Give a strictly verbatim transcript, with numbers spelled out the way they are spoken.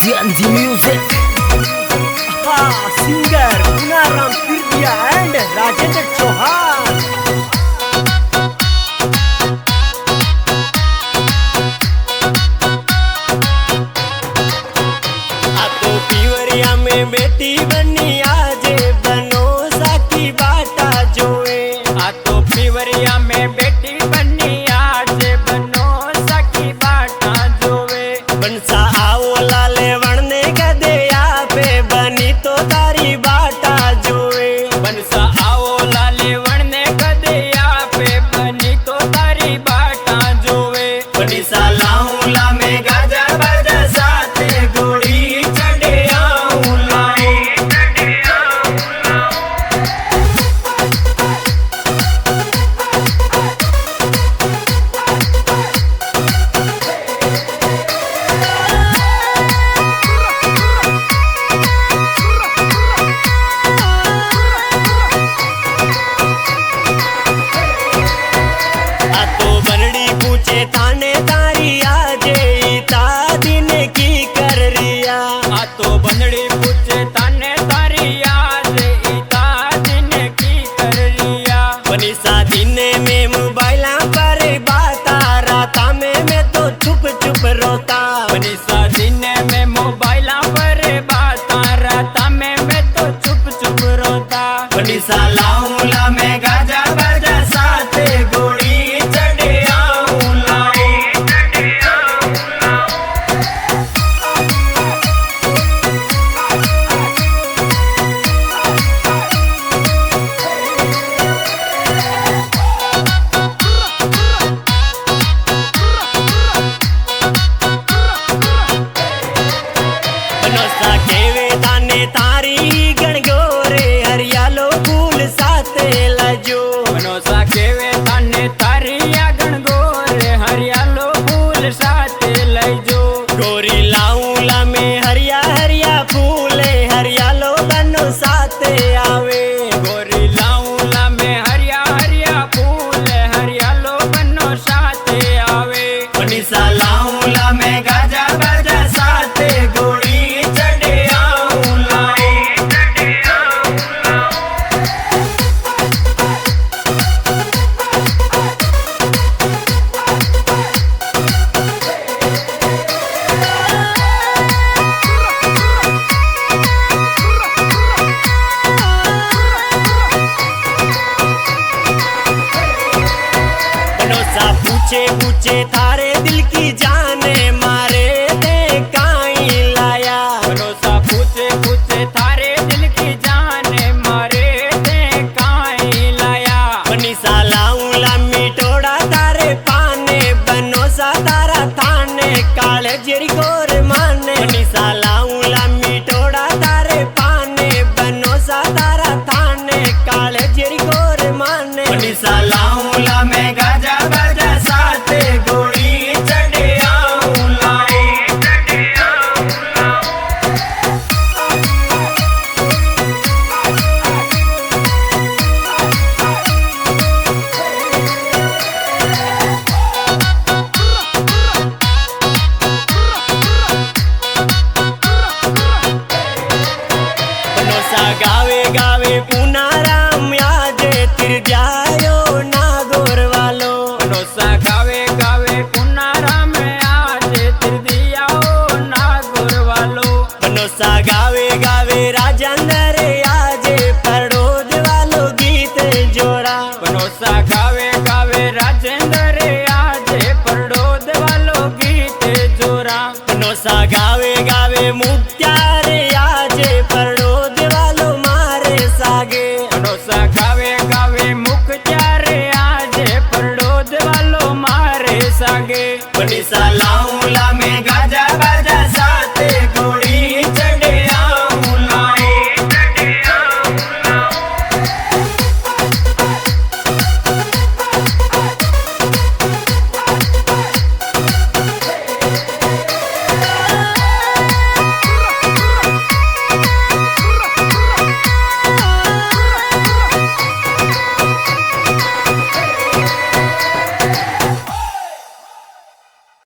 Janji Music. हाँ, singer Punaram Phirdiya and Rajendra Chauhan. आ तो पिवरिया में बेटी बनी आजे बनो साकी बाटा जोए। आ तो पिवरिया में बेटी बनी आजे बनो साकी बाटा जोए। बनसा आओ लाले वणने गदे या पे बनी तो तारी बाटा जोए। बनसा आओ लाले वणने गदे या पे बनी तो तारी बाटा जोए। बनी सा लाऊं ला में गाजा बजा साथे गोड़ी चढ़े आऊं लाऊं। आ तो बनड़ी पूछे ताने तारी आजे इता दिन की कर रिया। आ तो बनड़ी पूछे ताने तारी आजे इता दिन की कर रिया। बनी सा दिन में मोबाइला पर बाता राता में मैं तो चुप चुप रोता। बनी सा दिन में मोबाइला पर बाता राता में मैं तो चुप चुप रोता। बनी सा लाऊं ला में गाजा बजा साथे गोड़ी चढ़े आऊं लाऊं। बनोसा केवे ताने तारी गणगोरे हरियालो फूल साथे लजो। बनोसा केवे ताने तारी गणगोरे हरियालो फूल साथे लजो। गोरी लाऊं ला में हरिया हरिया फूले हरियालो बनो साथे आवे। गोरी लाऊं ला में हरिया हरिया फूले हरियालो बनो साथे आवे। बनिसा लाऊं ला में गाजा बजा साथे गोड़ी चढ़े आऊं लाऊं। बनोसा पूछे पूछे थारे दिल की जाने मारे दे काई लाया। बनोसा पूछे पूछे थारे दिल की जाने मारे दे काई लाया। बनीसा लाऊं ला मिटोड़ा तारे पाने बनोसा तारा थाने काले जेरी गोर माने। बनीसा लाऊं ला मिटोड़ा तारे पाने बनोसा तारा थाने काले जेरी गोर माने। बनीसा लाऊं ला में गाजा बजा साथे गोड़ी चढ़े आऊं लाऊं। बनोसा गावे गावे पुनाराम आजे तिर जायो नागोर वालो। बनोसा गावे गावे पुनाराम आजे तिर दियाओ नागोर वालो। बनोसा गावे गावे राजेंद्र आजे पड़ोद वालो गीत जोड़ा। बनोसा गावे गावे राजेंद्र आजे पड़ोद वालो गीत जोड़ा। बनोसा गावे गावे मुक्त्यारे आजे पड़ोद वालो मारे सागे। बनोसा गावे गावे मुक्त्यारे आजे पड़ोद वालो मारे सागे। बनीसा लाऊं ला